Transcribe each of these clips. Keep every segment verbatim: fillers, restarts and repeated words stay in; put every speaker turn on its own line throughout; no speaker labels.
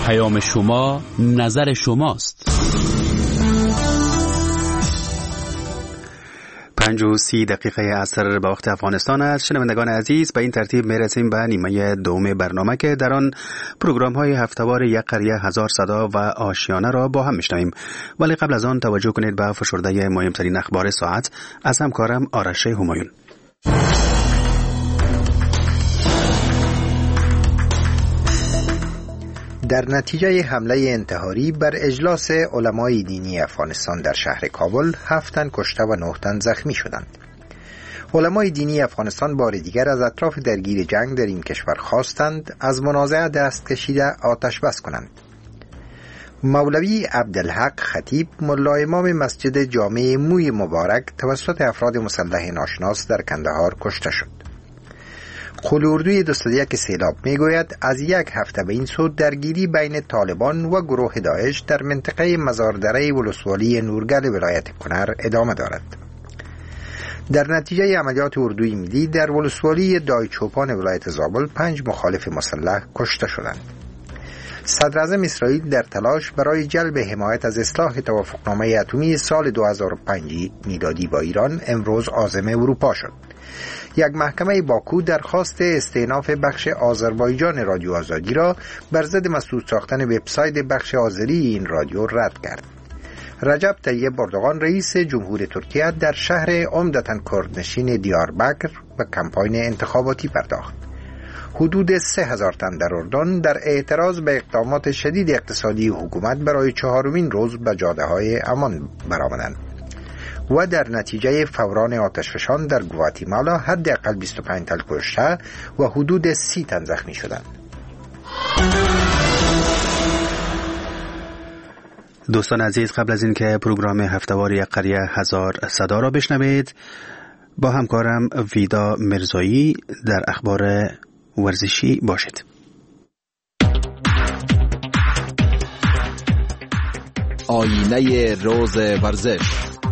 پیام شما نظر شماست.
پنج و سی دقیقه عصر به وقت افغانستان است. شنوندگان عزیز، به این ترتیب میرسیم به نیمه دوم برنامه که در آن پروگرام های هفته‌وار یک قریه هزار صدا و آشیانه را با هم میشنویم. ولی قبل از آن توجه کنید به فشرده مهمترین اخبار ساعت از همکارم آرش همایون.
در نتیجه حمله انتحاری بر اجلاس علمای دینی افغانستان در شهر کابل، هفت تن کشته و نه تن زخمی شدند. علمای دینی افغانستان بار دیگر از اطراف درگیر جنگ در این کشور خواستند از منازعه دست کشیده آتش بس کنند. مولوی عبدالحق خطیب، ملا امام مسجد جامع موی مبارک، توسط افراد مسلح ناشناس در کندهار کشته شد. قول اردوی دو صد و یک سیلاب میگوید از یک هفته به این سو درگیری بین طالبان و گروه داعش در منطقه مزاردره ولسوالی نورگل ولایت کنر ادامه دارد. در نتیجه عملیات اردوی ملی در ولسوالی دایچوپان ولایت زابل پنج مخالف مسلح کشته شدند. صدر اعظم اسرائیل در تلاش برای جلب حمایت از اصلاح توافقنامه اتمی سال دو هزار و پنج میلادی با ایران امروز عازم اروپا شد. یک محکمه باکو درخواست استئناف بخش آذربایجان رادیو آزادی را بر ضد مسدود ساختن وبسایت بخش آذری این رادیو رد کرد. رجب طیب اردوغان رئیس جمهور ترکیه در شهر عمدتاً کردنشین دیاربکر به کمپاین انتخاباتی پرداخت. حدود سه هزار تن در اردن در اعتراض به اقدامات شدید اقتصادی حکومت برای چهارمین روز به جاده‌های امان برآمدند. و در نتیجه فوران آتشفشان در گواتیمالا حداقل بیست و پنج تن کشته و حدود سی تن زخمی شدند.
دوستان عزیز، قبل از اینکه پروگرام هفته‌وار یک قریه هزار صدا را بشنوید، با همکارم ویدا مرزایی در اخبار ورزشی باشید.
آینه روز ورزش.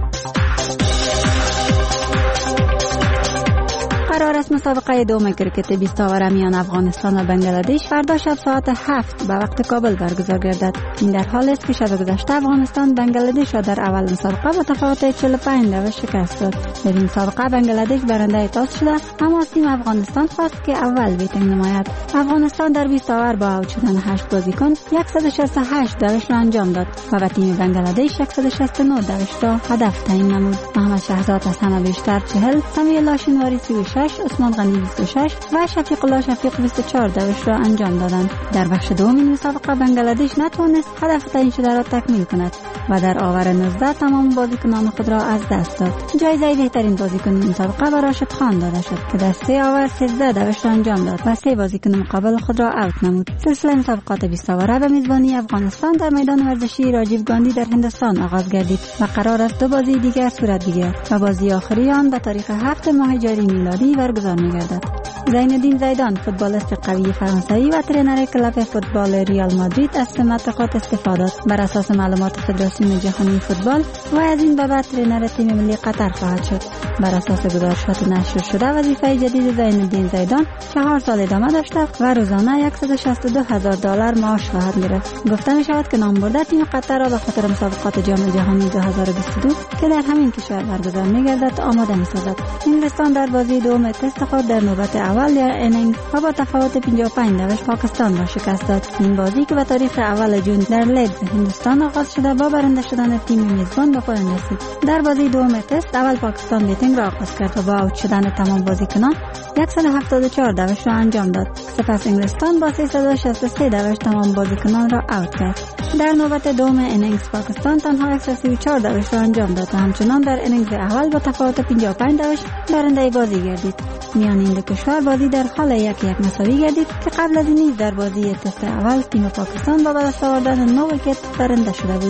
قرار است مسابقه دوم کرکت بیست اوور میان افغانستان و بنگلادش فردا شب ساعت هفت به وقت کابل برگزار گردد. این در حالی است که شب گذشته افغانستان بنگلادش را در اول مسابقه با تفاوت چهل و پنج دقیقه شکست داد. در این مسابقه بنگلادش برنده تاس شده، اما تیم افغانستان خواست که اول بیتنگ نماید. افغانستان در بیست اوور با اوت شدن هشت بازیکن صد و شصت و هشت دوش را انجام داد و به تیم بنگلادش صد و شصت و نه دوش را هدف تعیین نمود. محمد شهزاد از همه بیشتر چهل، سمیع لاشنواری سی و شش، عثمان غنی بیست و شش و شفیق الله شفیق بیست و چهار دوش را انجام دادند. در بخش دوم این مسابقه بنگلادش نتوانست هدف تعیین شده را تکمیل کند و در آور نوزده تمام بازیکنان خود را از دست داد. جایزه بهترین بازیکن مسابقه به راشد خان داده شد که در سه آور سیزده دوش را انجام داد و سه بازیکن مقابل خود را اوت نمود. سلسله مسابقات بیست اوره به میزبانی افغانستان در میدان ورزشی راجیو گاندی در هندوستان آغاز گردید و قرار است دو بازی دیگر صورت بگیرد و بازی آخری آن به تاریخ هفت ماه جاری میلادی برگزار می‌گردد. زین الدین زیدان، فوتبالیست قوی فرانسوی و ترینر کلب فوتبال ریال مادرید، از سمت خود استفاده داد. بر اساس معلومات فدراسیون جهانی فوتبال و از این به بعد ترینر تیم ملی قطر خواهد شد. بر اساس گزارشات نشر شده وظیفه جدید زین الدین زیدان چهار سال ادامه داشته و روزانه صد و شصت و دو هزار دلار معاش خواهد گرفت. گفته می شود که نامبرده تیم قطر را به خاطر مسابقات جام جهانی دو هزار و بیست و دو که در همین کشور برگزار می‌گردد آماده می‌سازد. انگلستان در بازی دوم تست خود در نوبت اول در انینگ و با تفاوت پنجاه و پنج دوش پاکستان را شکست داد. این بازی که به تاریخ اول جون در لیدز هندوستان آغاز شده با برنده شدن تیم میزبان به پایان رسید. در بازی دوم تست اول پاکستان بیتنگ را آغاز کرد و با اوت شدن تمام بازیکنان صد و هفتاد و چهار دوش را انجام داد. سپس انگلستان با سیصد و شصت و سه دوش تمام بازیکنان را اوت کرد. در نوبت دوم انینگز پاکستان تنها صد و سی و چهار دوش را انجام داد و همچنان در انینگز اول با تفاوت پنجاه و پنج دوش برنده بازی گردید. میان این دو کشور بازی در حال یک یک مساوی گردید که قبل از این نیز در بازی تست اول تیم پاکستان با دست آوردن نه ویکت برنده شده بود.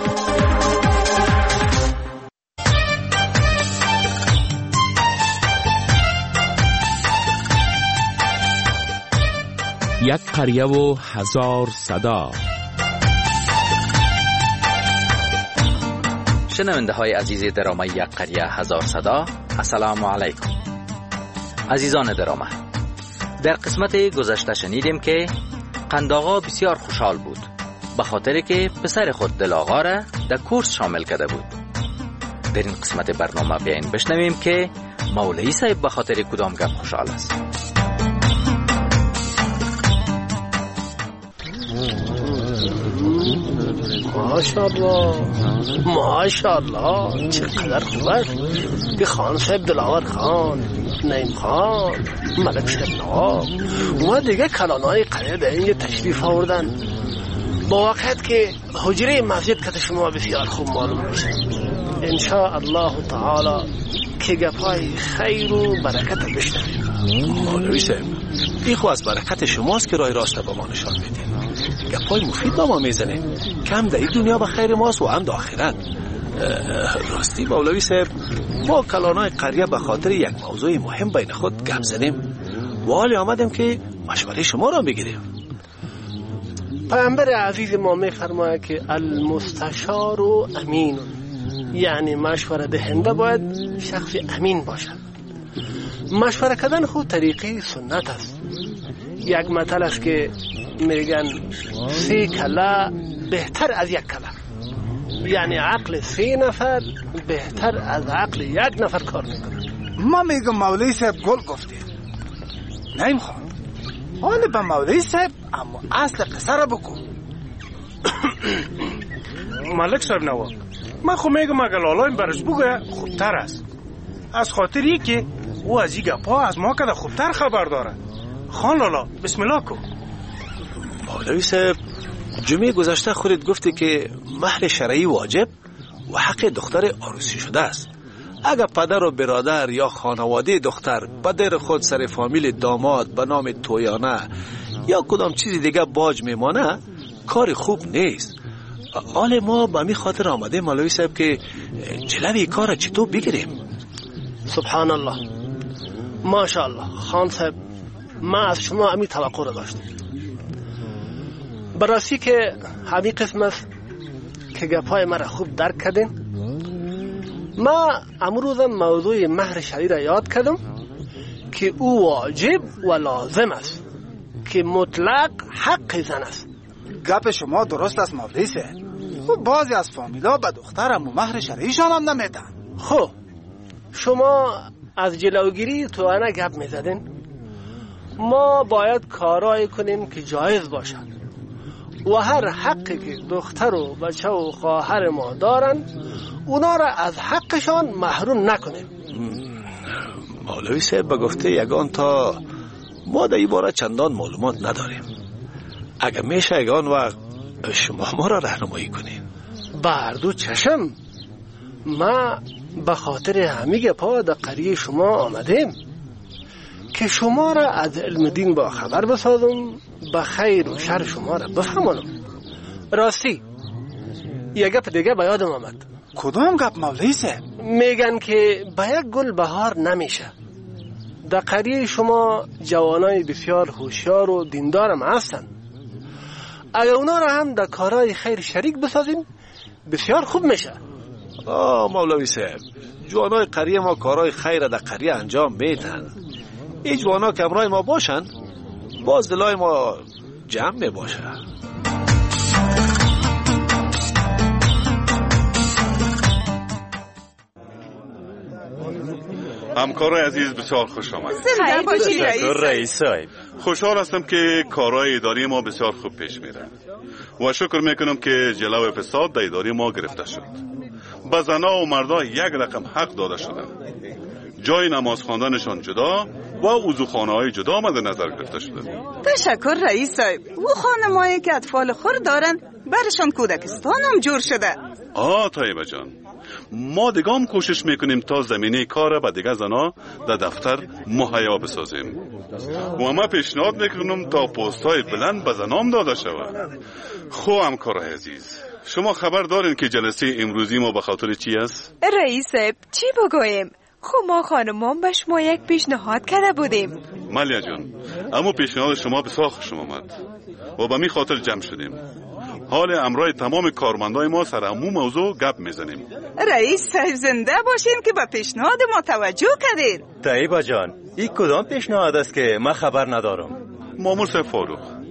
یک قریه و هزار صدا.
شنونده های عزیز درامه یک قریه هزار صدا، السلام علیکم. عزیزان درامه، در قسمت گذشته شنیدیم که قندآقا بسیار خوشحال بود به خاطر که پسر خود دلاغا را در کورس شامل کرده بود. در این قسمت برنامه بیاین بشنویم که مولوی صاحب به خاطر کدام گپ خوشحال است.
ماشاءالله ماشاءالله چقدر خوب است که خان صاحب دلاور خان، نعیم خان، ملک صاحب نواب و دیگه کلانای قریه در اینجا تشریف آوردن. با وقت که حجره مسجد که شما بسیار خوب معلوم میشه. انشاء الله تعالی که گپای خیر و برکت بشنویم.
مولوی صاحب این خو از برکت شماست که راه راست به ما نشان میدین. گپای مفید با ما میزنیم که هم در این دنیا به خیر ماست و هم در آخرت. راستی مولوی صاحب ما کلانای قریه به خاطر یک موضوع مهم بین خود گپ زدیم و حالی آمدیم که مشوره شما را بگیریم.
پیامبر عزیز ما میفرماید که المستشار و امین، یعنی مشوره دهنده باید شخص امین باشد. مشوره کردن خود طریقی سنت است. یک مثل است که میگن سه کله بهتر از یک کله، یعنی عقل سه نفر بهتر از عقل یک نفر کار میکنه.
ما میگم مولوی صاحب گل گفته. نعیم خان حالا به مولوی صاحب اما اصل قصه را بگو.
ملک صاحب نواب من خو میگم اگر لالایم برش بگه خوبتر است، از خاطر ای که او از این گپا از ما کده خوبتر خبر داره. خان لالا بسم الله کو.
مولوی صاحب جمعه گذشته خودت گفتی که مهر شرعی واجب و حق دختر عروسی شده است. اگر پدر و برادر یا خانواده دختر پدر خود سر فامیل داماد به نام تویانه یا کدام چیزی دیگه باج میمانه کار خوب نیست. حال ما به می خاطر آمده مولوی صاحب که جلوی کار چطور بگیریم.
سبحان الله ماشاءالله خان صاحب ما از شما همی توقع را داشتیم. براستی که همی قسم است که گپای مرا خوب درک کردین. ما امروز موضوع مهر شرعی را یاد کردم که او واجب و لازم است که مطلق حق زن است.
گپ شما درست است مولوی صاحب. و بعضی از فامیلا به دخترم و مهر شرعیشان هم نمیدن.
خب شما از جلوگیری تو انا گپ میزدین. ما باید کارایی کنیم که جایز باشد و هر حقی که دختر و بچه و خواهر ما دارن اونا را از حقشان محروم نکنیم.
مولوی صاحب به گفته یگان تا ما در این باره چندان معلومات نداریم. اگر میشه یگان وقت شما ما را راهنمایی کنین.
بردو چشم ما به خاطر همه پا در قریه شما آمدیم که شما را از علم دین با خبر بسازم، به خیر و شر شما را بفهمانم. راستی یک گپ دیگه به یادم آمد.
کدام گپ مولوی صاحب؟
میگن که به یک گل بهار نمیشه. در قریه شما جوانای بسیار هوشیار و دیندارم هستن. اگر اونا را هم در کارهای خیر شریک بسازیم بسیار خوب میشه.
آه مولوی صاحب جوانای قریه ما کارهای خیر در قریه انجام میدن. این جوانا که امرای ما باشن باز دلای ما جمع می باشه.
همکارای عزیز بسیار خوش آمدید.
زنده باشید
رئیس صاحب. خوشحال هستم که کارهای اداری ما بسیار خوب پیش میره و شکر میکنم که جلو فساد در اداری ما گرفته شد. به زنا و مردا یک رقم حق داده شدن. جای نماز خواندنشان جدا و وضوخانه های جدا مد نظر گرفته شده.
تشکر رئیس صاحب. و خانمایی که اطفال خور دارن برشان کودکستان هم جور شده.
آه طیبه جان ما دیگه هم کوشش میکنیم تا زمینه کار به دیگه زنا در دفتر مهیا بسازیم و ما پیشنهاد میکنم تا پستای بلند به زنام داده شود. خو همکار عزیز شما خبر دارین که جلسه امروزی ما به خاطر چی است؟
رئیس صاحب چی بگویم؟ خب ما خانمان به شما یک پیشنهاد کرده بودیم.
مالیا جان اما پیشنهاد شما بسیار خوشم آمد و به می خاطر جمع شدیم. حال امرای تمام کارمندای ما سر همون موضوع گپ میزنیم.
رئیس صاحب زنده باشین که به پیشنهاد ما توجه کردین.
طیبه جان این کدام پیشنهاد است که من خبر ندارم؟
مامور صاحب فاروق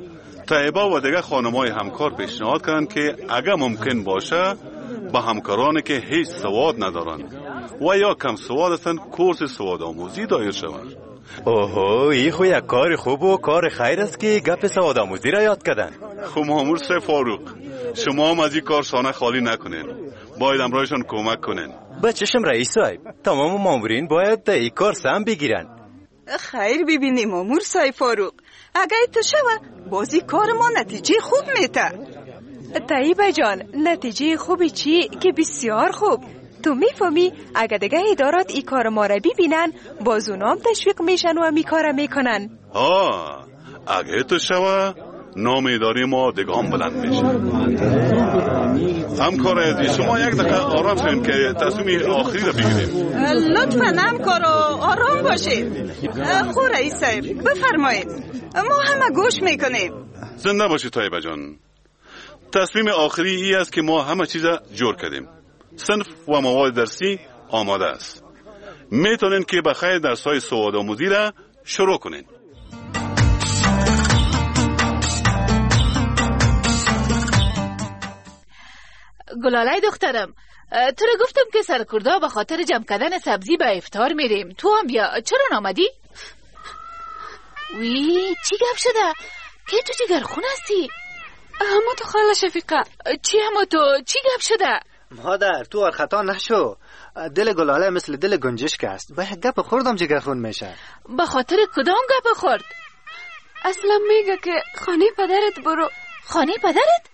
طیبه و دیگه خانمای همکار پیشنهاد کردند که اگر ممکن باشه به همکارانی که هیچ سواد ندارند و یا کم سواد هستند کورس سواد آموزی دایر شود.
اوهو، این خو یک کار خوب و کار خیر است که گپ سواد آموزی را یاد کردن.
خب مامور سه فاروق، شما هم از این کار شانه خالی نکنین، باید امرایشان کمک کنین.
به چشم رئیس صاحب، تمام مامورین باید در این کار سهم بگیرن.
خیر ببینیم مامور صاحب فاروق، اگه تو شوه بازی کار ما نتیجه خوب میته.
طیبه جان، نتیجه خوبی چی؟ که بسیار خوب. تو میفهمی اگه دیگه ادارات ای کار ما را ببینن باز اونام تشویق میشن و می کار میکنن.
ها، اگه تو شوه نام اداری ما دیگه هم بلند میشه. همکار عزیز، شما یک دقیقه آرام شوین که تصمیم آخری را بگیریم.
لطفا همکارا آرام باشید. خو رئیس صاحب بفرمایید، ما همه گوش میکنیم.
زنده باشید طیبه جان. تصمیم آخری ای است که ما همه چیز جور کردیم. صنف و مواد درسی آماده است. میتونین که بخیر درس‌های سواد آموزی را شروع کنین.
گلاله دخترم، تو را گفتم که سرکردا به خاطر جمع کردن سبزی به افطار میریم. تو هم بیا. چرا نامدی؟ وی چی گپ شده؟ که تو جگرخون هستی؟
اما تو خاله شفیقه.
چی اما تو؟ چی گپ شده؟
مادر تو ار خطا نشو. دل گلاله مثل دل گنجشک است. با یک گپ خوردم جگرخون میشه.
به خاطر کدام گپ خورد؟
اصلا میگه که خانه پدرت برو.
خانه پدرت؟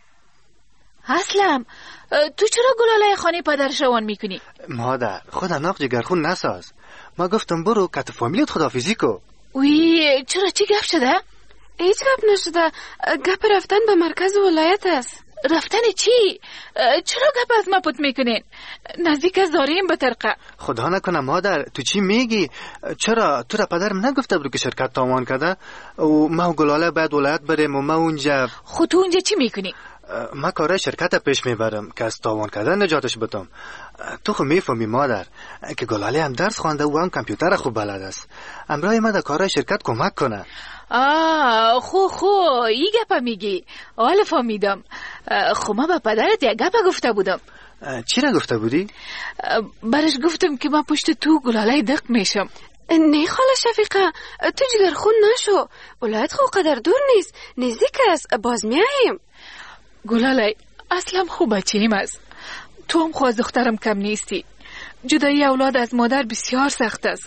اصلا تو چرا گلاله خانه پدر شوان میکنی؟
مادر خود اناق جگرخون نساز. ما گفتم برو کت فامیلیت خدافیزی کو.
وی چرا چی گپ شده؟
هیچ گپ نشده. گپ رفتن به مرکز ولایت است.
رفتن چی؟ چرا گپ از ما پت میکنین؟ نزدیک از داریم به ترقه.
خدا نکنه مادر تو چی میگی؟ چرا تو را پدرم نگفته برو که شرکت تاوان کرده و ما و گلاله باید ولایت بریم و ما اونجا.
خود تو اونجا چی میکنی؟
ما کارای شرکت پیش میبرم که از تاوان کردن نجاتش بدم. تو خو میفهمی مادر که گلاله هم درس خوانده و هم کامپیوتر خوب بلد است. امرای ما در کارای شرکت کمک کنه.
آه خو خو ای گپا میگی. حالا فهمیدم. خو ما با پدرت یک گپا گفته بودم.
چی را گفته بودی؟
برش گفتم که من پشت تو گلاله دق میشم.
نه خاله شفیقه، تو جگرخون نشو. ولایت خو قدر دور نیست، نزدیک است، باز میاییم.
گلاله اصلا خوب بچه‌ایم است. تو هم خو از دخترم کم نیستی. جدایی اولاد از مادر بسیار سخت است.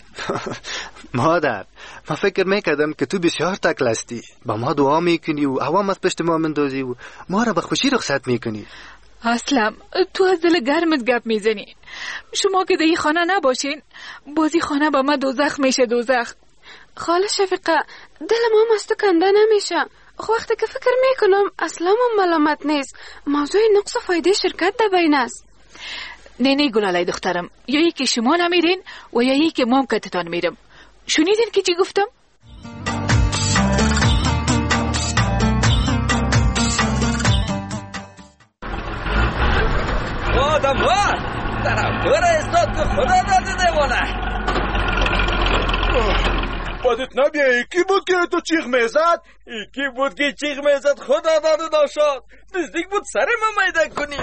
مادر ما فکر میکردم که تو بسیار تکل هستی، با ما دعا میکنی و عوام از پشت ما مندازی و ما را به خوشی رخصت میکنی.
اصلا تو از دل گرمت گپ میزنی. شما که در این خانه نباشین بازی خانه با ما دوزخ میشه. دوزخ.
خاله شفیقه دل ما از تو کنده نمیشه. خو وقتی که فکر میکنم اصلا من ملامت نیست. موضوع نقص و فایده شرکت در بین است.
نه نه گلاله دخترم، یا یکی شما نمیرین و یا یکی ما هم کتتان میرم. شنیدین که چی گفتم؟
آدم ها طرفدار استاد که خدا داده دیوانه.
بدت نبیه ایکی بود که تو چیغ میزد؟
ایکی بود که چیغ میزد خدا داده داشت. نزدیک بود سر ما میده کنی.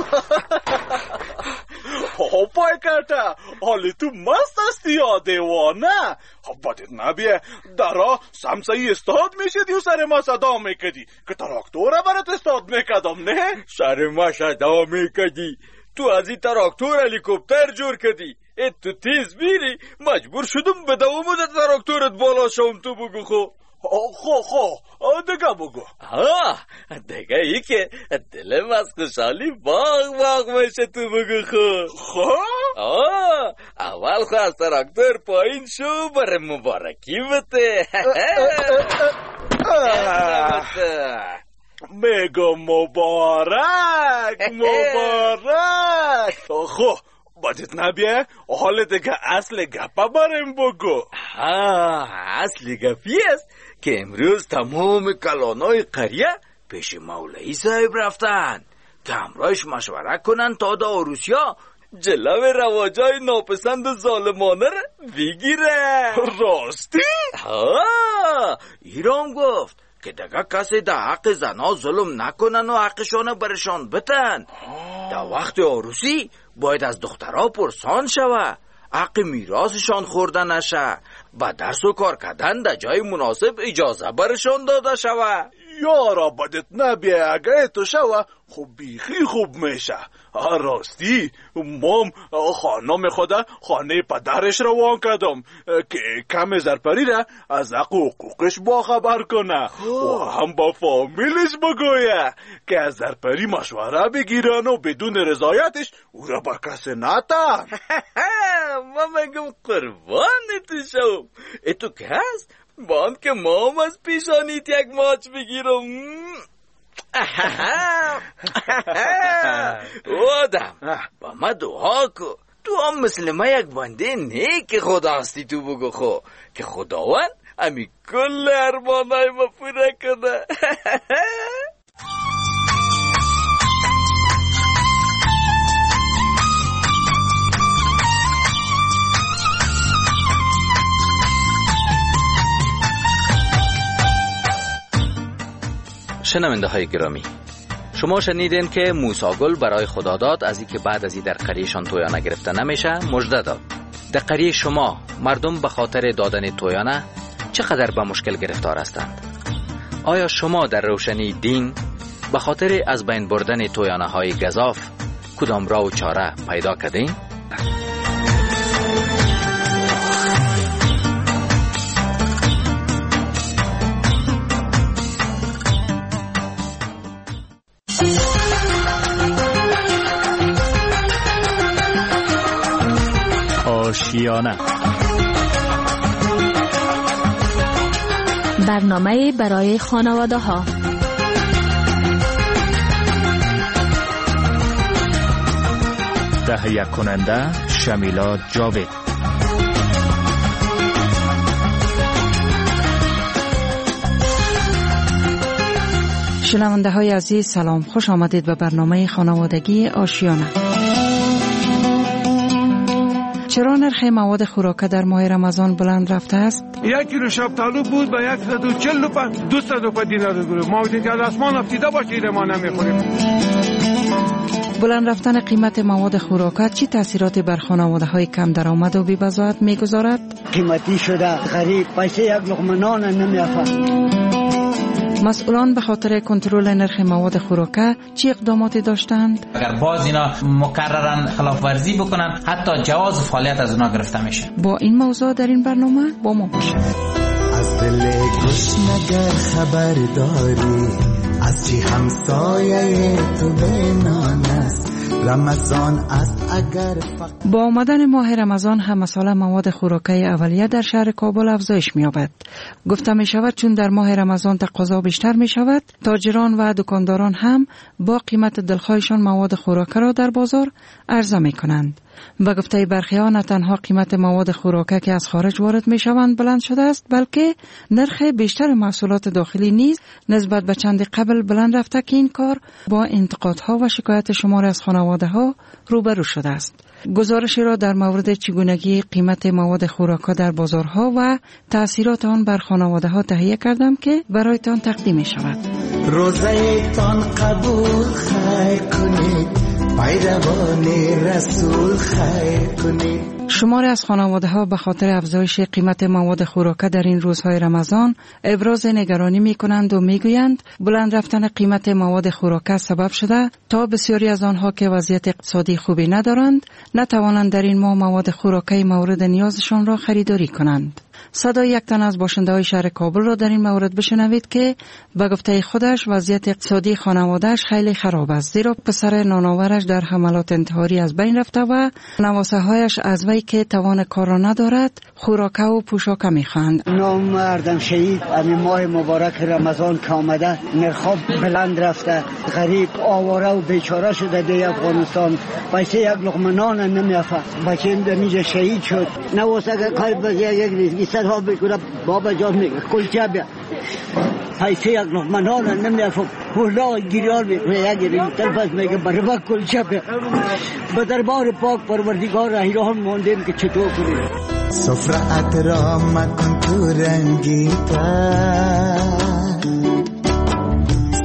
پای کرده حالی تو مست هستی یا دیوانه؟ بدت نبیه درا سمسایی استاد میشدی و سر ما صدا میکدی که تراکتوره برات استاد میکدم نه؟
سر ما صدا میکدی. تو از این تراکتور هلیکوپتر جور کدی. ات تو تیز بیری مجبور شدم به دوامو در تراکتورت بالا شوم. تو بگو خو
خو خو دیگه بگو.
آه دیگه ای که دلم از خوشحالی باغ باغ میشه. تو بگو خو
خو
آه اول خو از تراکتور پایین شو بره مبارکی بته.
میگو مبارک مبارک. خو بدت نبیه حال دیگه اصل گپا بریم بگو.
آه اصل گپی است که امروز تمام کلانای قریه پیش مولوی صاحب رفتن که همراهش مشوره کنن تا دا عروسیا جلو رواجای ناپسند و ظالمانه رو بگیره.
راستی؟
آه ایرام گفت که دیگه کسی در حق زنها ظلم نکنن و حقشان برشان بتن. در وقت عروسی باید از دخترها پرسان شوه، حق میراثشان خورده نشه، با درس و کار کردن در جای مناسب اجازه برشان داده شوه.
یارا بدت نبیه، اگه تو شوه خوب بیخی خوب میشه. راستی مام خانم خدا خانه پدرش روان کردم که کم زرپری را از حق و حقوقش با خبر کنه و هم با فامیلش بگویه که از زرپری مشوره بگیرن و بدون رضایتش او را با کسی نتن.
ما مگم قربان تو شو. اتو که هست بان که مام از پیشانیت یک ماچ بگیرم. آدم با ما دعا کو، تو هم مثل ما یک بنده نیک خدا هستی. تو بگو خو که خداوند امی کل ارمانای ما پورا کنه.
شنونده های گرامی، شما شنیدین که موسی گل برای خداداد از اینکه بعد از این در قریهشان تویانه گرفته نمیشه مژده داد. در قریه شما مردم به خاطر دادن تویانه چقدر به مشکل گرفتار هستند؟ آیا شما در روشنی دین به خاطر از بین بردن تویانه های گزاف کدام راه و چاره پیدا کردین؟
آشیانه،
برنامه برای خانواده ها.
تهیه کننده شمیلا جاوید.
شنونده های عزیز سلام، خوش آمدید به برنامه خانوادگی آشیانه. چرا نرخ مواد خوراکه در ماه رمضان بلند رفته است؟
یک کیلو شفتالو بود به صد و چهل روپیه، دویست روپیه دینار گروه. ما بودیم که از آسمان افتیده باشید ما نمیخوریم.
بلند رفتن قیمت مواد خوراکه چی تاثیراتی بر خانواده های کم درآمد و بی‌بضاعت میگذارد؟
قیمتی شده، غریب پیسه یک لقمه نان نمیافت.
مسئولان به خاطر کنترل نرخ مواد خوراکه چی اقداماتی داشتند؟
اگر باز اینا مکررن خلاف ورزی بکنن حتی جواز فعالیت از اونا گرفته میشه.
با این موضوع در این برنامه با ما باشید.
از دل گشنگر خبر داری، از چی همسایه تو بینان است. رمضان است اگر فقط
با آمدن ماه رمضان هم مسئله مواد خوراکه اولیه در شهر کابل افزایش می‌یابد. گفته می شود چون در ماه رمضان تقاضا بیشتر می شود، تاجران و دکانداران هم با قیمت دلخواهشان مواد خوراکه را در بازار عرضه می کنند. و گفته برخیان نه تنها قیمت مواد خوراکه که از خارج وارد می شوند بلند شده است، بلکه نرخ بیشتر محصولات داخلی نیز نسبت به چند قبل بلند رفته که این کار با انتقادها و شکایت شمار از خانواده ها روبرو شده است. گزارشی را در مورد چگونگی قیمت مواد خوراکه در بازارها و تأثیرات آن بر خانواده ها تهیه کردم که برایتان تقدیم می شود.
روزه تان قبول خیر کنید، پیروان رسول خیر کنید.
شماری از خانواده ها به خاطر افزایش قیمت مواد خوراکه در این روزهای رمضان ابراز نگرانی می کنند و می گویند بلند رفتن قیمت مواد خوراکه سبب شده تا بسیاری از آنها که وضعیت اقتصادی خوبی ندارند نتوانند در این ماه مواد خوراکه مورد نیازشان را خریداری کنند. صدای یک تن از باشنده های شهر کابل را در این مورد بشنوید که به گفته خودش وضعیت اقتصادی خانوادهش خیلی خراب است، زیرا پسر نانآورش در حملات انتحاری از بین رفته و نواسه هایش از وی که توان کار را ندارد خوراکه و پوشاکه میخواهند.
نامردم شهید امی ماه مبارک رمضان که آمده نرخ بلند رفته، غریب آواره و بیچاره شده در افغانستان، پیسه یک لقمه نان نمیافت. بچه‌م در اینجا شهید شد، نواسه که کار بز یک ریزگی صدها بکنه بابا جان میگه کلچه بیا، پیسه یک لقمه نان نمیافت. حالا گیریار میکنه یک ریزگی تلفظ میگه بربا کلچه بیا. به دربار پاک پروردگار حیران موندیم که چطور کنیم.
سفره ات را مکن تو رنگی تر،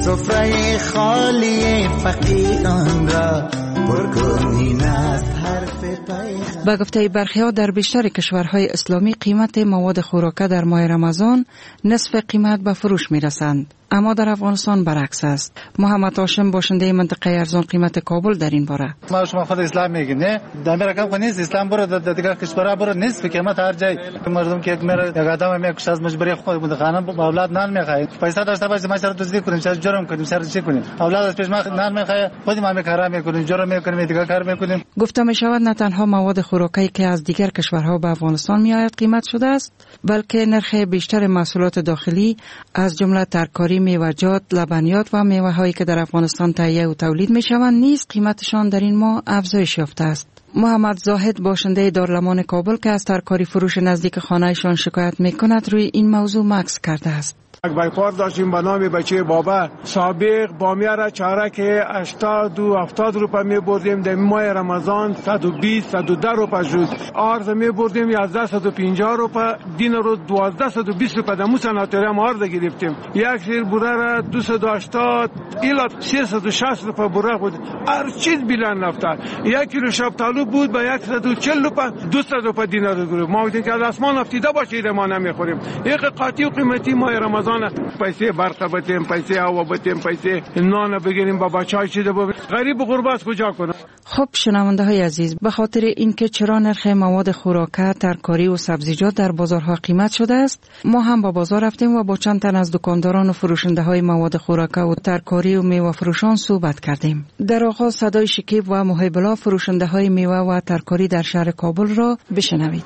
سفره خالی فقیران را برگونین است حرف پیغمبر.
با گفته برخی ها در بیشتر کشورهای اسلامی قیمت مواد خوراکه در ماه رمضان نصف قیمت به فروش می رسند، اما در افغانستان برعکس است. محمد هاشم باشنده منطقه ارزان قیمت کابل در این باره:
ما شما خود اسلام میگین نه در رقم خو نیست، اسلام برو در دیگر کشورها برو نیست به قیمت هر جای. مردم که میره یک آدم میکشه از مجبوری خود بود خانه اولاد نان میخواد، پیسه داشته باشه ما سر دزدی کنیم، سر جرم کنیم، سر چی کنیم، اولاد از پیش ما نان میخواد خود ما میکارا میکنیم، جرم میکنیم، دیگر کار میکنیم. گفته می شود نه تنها مواد خوراکی که از دیگر کشورها به افغانستان میآید قیمت شده است، بلکه نرخ بیشتر محصولات داخلی از جمله ترکاری، میوه‌جات، لبنیات و میوه‌هایی که در افغانستان تهیه و تولید میشوند نیز قیمتشان در این ماه افزایش یافته است. محمد زاهد باشنده دارالمان کابل که از ترکاری فروش نزدیک خانه‌شان شکایت میکند روی این موضوع مکث کرده است.
بایپار داشتیم به نام بچه بابا، سابق بامیه را چارک هشتاد و هفتاد روپه می بردیم، در ماه رمضان صد و بیست صد و ده روپه شد. آرز می بردیم یازده صد و پنجاه روپه، دین رو دوازده صد و بیست روپه دمو سناتوری هم آرز گرفتیم. یک سیر بوره را دویست و هشتاد الی سیصد و شصت روپه بوره بود، هر چیز بلند رفته. یک کیلو شفتالو بود به صد و چهل روپه، دویست روپه دینار گرفت. ما گفتیم که از آسمان افتیده باشه ما نمیخوریم. یک قاطی و قیمتی ماه رمضان پیسه برق بتیم، پیسه هوا بتیم، پیسه نان بگیریم، بابا چای چیده ببریم، غریب و غربت کجا کنه؟
خب شنونده های عزیز، به خاطر اینکه چرا نرخ مواد خوراکه، ترکاری و سبزیجات در بازارها قیمت شده است، ما هم با بازار رفتیم و با چند تن از دکانداران و فروشنده های مواد خوراکه و ترکاری و میوه فروشان صحبت کردیم. در آغاز صدای شکیب و محب الله فروشنده های میوه و ترکاری در شهر کابل را بشنوید.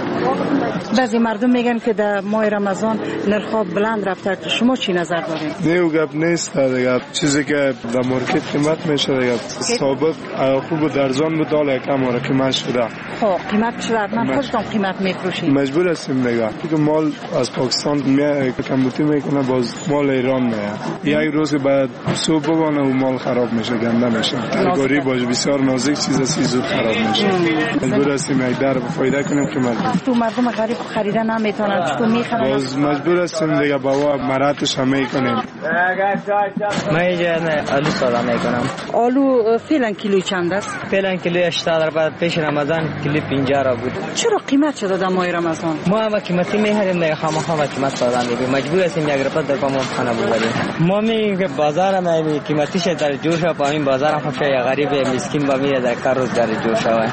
بعضی مردم میگن که در ماه رمضان نرخ‌ها بلند رفته، شما چی نظر دارید؟
نیو گپ نیست دیگه، چیزی که در مارکت قیمت میشه دیگه ثابت خوب درزان بود حالا کم آره قیمت شده.
خب قیمت شده، من خودتون قیمت میفروشید؟
مجبور هستیم دیگه، که مال از پاکستان میاد کمبودی میکنه باز مال ایران میاد، یک روز بعد صبح بگونه و مال خراب میشه، گنده میشه. ترکاری باشه بسیار نازک چیز است، زود خراب میشه. مجبور هستیم یک در فایده کنیم قیمت.
تو مردم غریب خریدن نمیتونن، تو میخرن.
باز مجبور هستیم دیگه بابا مراتش هم میکنیم.
من اینجا آلو ساده میکنم.
آلو فعلا کیلو چند است؟
فعلا کیلو هشتاد روپه، پیش رمضان کیلو پنجاه را بود.
چرا قیمت شده در ماه رمضان؟
ما هم قیمتی میخریم دیگه، خامخا قیمت ساده میگیم، مجبور هستیم یک روپه در پامون خانه ببریم. ما میگیم که بازار هم قیمتیش در جوش و پامین بازار هم خوشه، یا غریب مسکین با میره در کار روز در جوش شوه.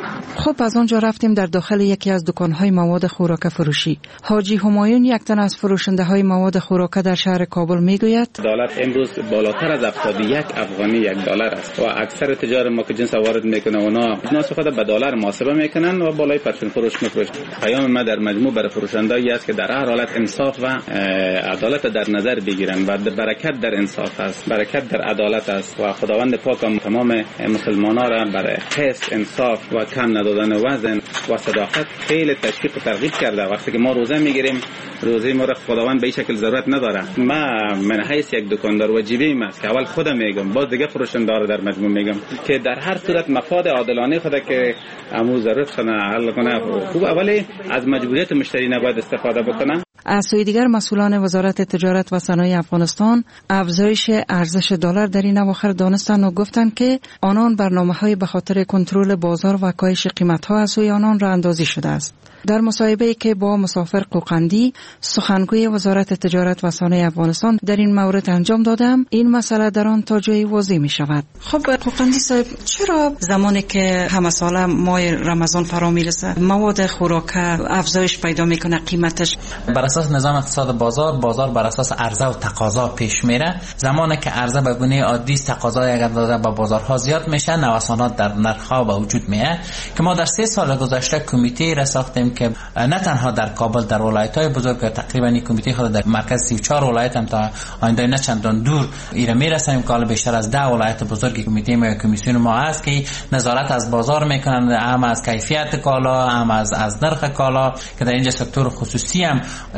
خب از آنجا رفتیم در داخل یکی از دکان‌های مواد خوراکه فروشی. حاجی همایون یک تن از فروشنده‌های مواد خوراکه در شهر کابل میگوید
دلار امروز بالاتر از هفتاد و یک افغانی یک دلار است و اکثر تجار ما که جنس وارد میکنه اونا جنس خود به دلار محاسبه میکنن و بالای پرچم فروش میفروشن. پیام ما در مجموع برای فروشنده‌ای است که در هر حالت انصاف و عدالت در نظر بگیرن و برکت در انصاف است، برکت در عدالت است و خداوند پاک تمام مسلمانان را برای قسط، انصاف و کم ندادن وزن و صداقت خیلی تشویق و ترغیب کرده. وقتی که ما روزه میگیریم، روزه ما را خداوند به این شکل ضرورت نداره. ما من حیث یک دکاندار واجبی است که اول خودم میگم، باز دیگه فروشنده را در مجموع میگم که در هر صورت مفاد عادلانه خود که امو ضرورت خود حل کنه، خوب اولی از مجبوریت مشتری نباید استفاده بکنه.
از سوی دیگر مسئولان وزارت تجارت و صنایع افغانستان افزایش ارزش دلار در این اواخر دانستند و گفتند که آنان برنامه‌های به خاطر کنترل بازار و کاهش قیمت‌ها از سوی آنان راه اندازی شده است. در مصاحبه‌ای که با مسافر قوقندی سخنگوی وزارت تجارت و صنایع افغانستان در این مورد انجام دادم، این مسئله در آن تا جایی واضح می شود. خب قوقندی صاحب، چرا زمانی که همه ساله ماه رمضان فرا میرسه مواد خوراکه افزایش پیدا میکنه قیمتش؟
بر اساس نظام اقتصاد بازار، بازار بر اساس عرضه و تقاضا پیش میره. زمانی که عرضه به گونه عادی است، تقاضا اگر داده با بازارها زیاد میشه، نوسانات در نرخ‌ها به وجود میاد که ما در سه سال گذشته کمیته را ساختیم که نه تنها در کابل، در ولایت‌های بزرگ تقریبا این کمیته خود در مرکز سی و چهار ولایت هم تا آینده نه چندان دور ایره میرسیم که حالا بیشتر از ده ولایت بزرگ کمیته ما کمیسیون ما هست که نظارت از بازار میکنن، هم از کیفیت کالا، هم از از نرخ کالا، که در اینجا سکتور خصوصی هم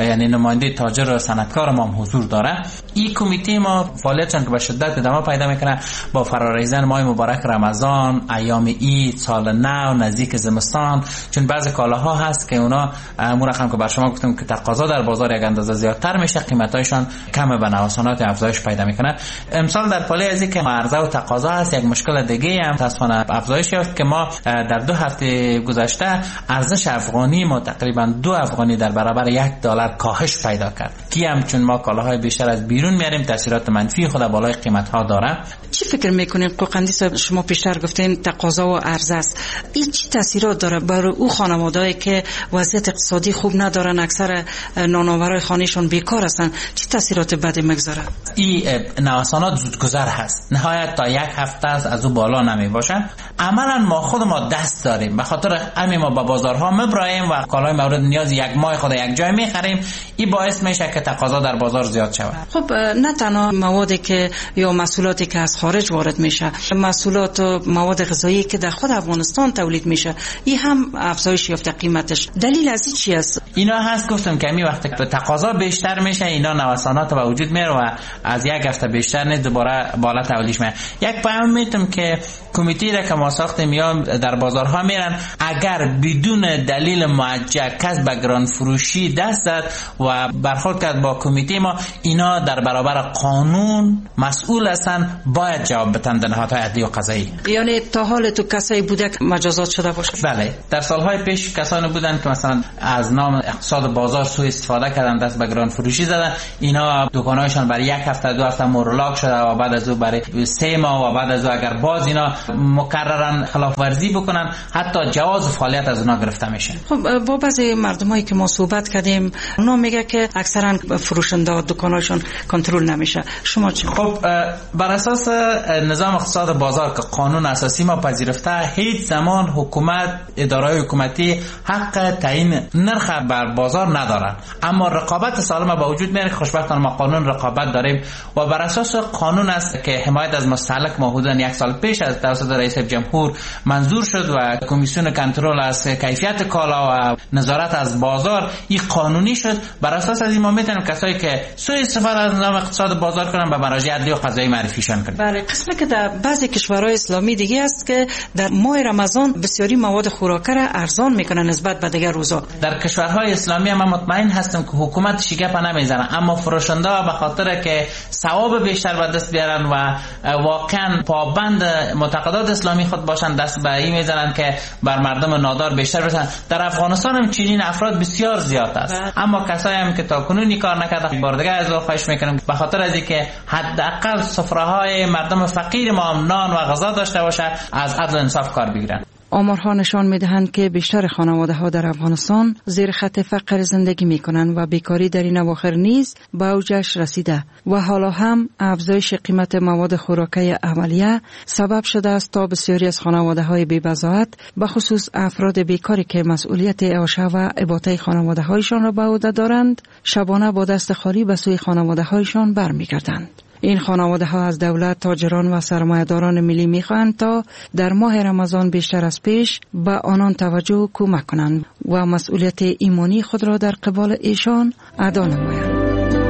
یعنی نماینده تاجر و صنعتکار ما هم حضور داره. این کمیته ما فعالیتشون که به شدت ادامه پیدا میکنه با فرارسیدن ماه مبارک رمضان، ایام عید، سال نو، نزدیک زمستان، چون بعضی کالاها هست که اونا امور رقم که بر شما گفتم که تقاضا در بازار یک اندازه زیادتر میشه، قیمتایشان کم به نوسانات افزایش پیدا میکنه. امسال در پالی از اینکه عرضه و تقاضا هست، یک مشکل دیگه هم متاسفانه افزایش یافت که ما در دو هفته گذشته ارزش افغانی ما تقریبا دو افغانی در برابر یک دلار کاهش پیدا کرد. کی هم چون ما کالاهای بیشتر از بیرون میاریم تاثیرات منفی خود بالای قیمت ها داره.
چی فکر میکنین قوقندی صاحب؟ شما پیشتر گفتین تقاضا و عرضه است، این چی تاثیرات داره برای او خانواده‌ای که وضعیت اقتصادی خوب ندارن، اکثر نانآورای خانه‌شون بیکار هستن؟ چی تاثیرات بدی میگذاره؟
این نوسانات زودگذر هست، نهایت تا یک هفته از او بالا نمی باشن. عملا ما خود ما دست داریم، به خاطر همین ما با بازارها مبرایم و کالای مورد نیاز یک ماه خود یک جای میخریم. این باعث میشه که تقاضا در بازار زیاد شود.
خب نه تنها موادی که یا محصولاتی که از خارج وارد میشه، محصولات و مواد غذایی که در خود افغانستان تولید میشه، این هم افزایش یافته قیمتش. دلیل از این چی است؟
اینا هست گفتم که می وقتی که تقاضا بیشتر میشه اینا نوسانات به وجود میاره و از یک هفته بیشتر نه دوباره بالا تولیدش میشه. یک پیام میتونم که کمیته را که ما ساختیم یا در بازارها میرن، اگر بدون دلیل موجه کس به گران فروشی دست زد و برخورد کرد با کمیته ما، اینا در برابر قانون مسئول هستن، باید جواب بدن در نهادهای عدلی و قضایی.
یعنی تا حال تو کسایی بوده که مجازات شده باشه؟
بله، در سالهای پیش کسانی بودن که مثلا از نام اقتصاد بازار سوء استفاده کردن، دست به گران فروشی زدن. اینا دکانایشان برای یک هفته دو هفته مورولاک شده و بعد از او برای سه ماه و بعد از او اگر باز اینا مکررن خلاف ورزی بکنن، حتی جواز فعالیت از اونا گرفته میشه.
خب با بعضی مردمایی که ما صحبت کردیم، اونا میگه که اکثرا فروشنده دکاناشون کنترل نمیشه. شما چی؟
خب بر اساس نظام اقتصاد بازار که قانون اساسی ما پذیرفته، هیچ زمان حکومت، اداره‌های حکومتی حق تعیین نرخ بر بازار ندارن، اما رقابت سالم با وجود میاره. خوشبختانه ما قانون رقابت داریم و بر اساس قانون است که حمایت از مستهلک ما حدود یک سال پیش از توسط رئیس جمهور منظور شد و کمیسیون کنترل از کیفیت کالا و نظارت از بازار این قانونی شد. بر اساس از این ما میتونیم کسایی که سوء استفاده از نظام اقتصاد بازار کنن به مراجع عدلی و قضایی معرفیشون کنیم.
بله، قسمی که در بعضی کشورهای اسلامی دیگه است که در ماه رمضان بسیاری مواد خوراکی را ارزان میکنن نسبت به دیگر روزا.
در کشورهای اسلامی هم مطمئن هستم که حکومت شیگه نمیزنه، اما فروشنده به خاطر که ثواب بیشتر به دست بیارن و واقعا پابند معتقدات اسلامی خود باشن، دست به این میزنن که بر مردم نادار بیشتر برسن. در افغانستان هم چنین افراد بسیار زیاد است، اما کسایی هم که تا کنونی کار نکرده، بار دیگه از او خواهش میکنم به خاطر از اینکه حداقل سفره‌های مردم فقیر ما نان و غذا داشته باشه، از عدل و انصاف کار بگیرن.
آمارها نشان می‌دهند که بیشتر خانواده‌ها در افغانستان زیر خط فقر زندگی می‌کنند و بیکاری در این اواخر نیز به اوجش رسیده و حالا هم افزایش قیمت مواد خوراکی اولیه سبب شده است تا بسیاری از خانواده‌های بی‌بضاعت، به خصوص افراد بیکاری که مسئولیت اعاشه و اباطه خانواده‌هایشان را به عهده دارند، شبانه با دست خالی به سوی خانواده‌هایشان برمیگردند. این خانواده ها از دولت، تاجران و سرمایه‌داران ملی می‌خواهند تا در ماه رمضان بیشتر از پیش به آنان توجه و کمک کنند و مسئولیت ایمانی خود را در قبال ایشان ادا نمایند.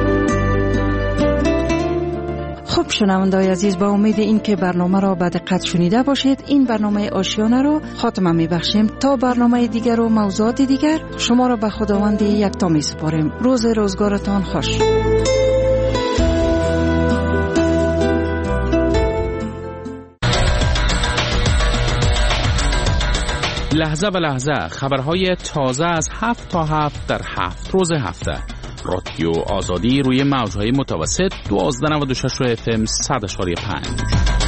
خب شنوندگان عزیز، با امید این که برنامه را به دقت شنیده باشید، این برنامه آشیانه را خاتمه می‌بخشیم. تا برنامه دیگر و موضوعات دیگر شما را به خداوند یکتا می‌سپاریم. روز روزگارتان خوش.
لحظه به لحظه خبرهای تازه از هفت تا هفت در هفت روز هفته. رادیو آزادی روی موجهای متوسط دوازده نود و شش اف ام صد و پنج.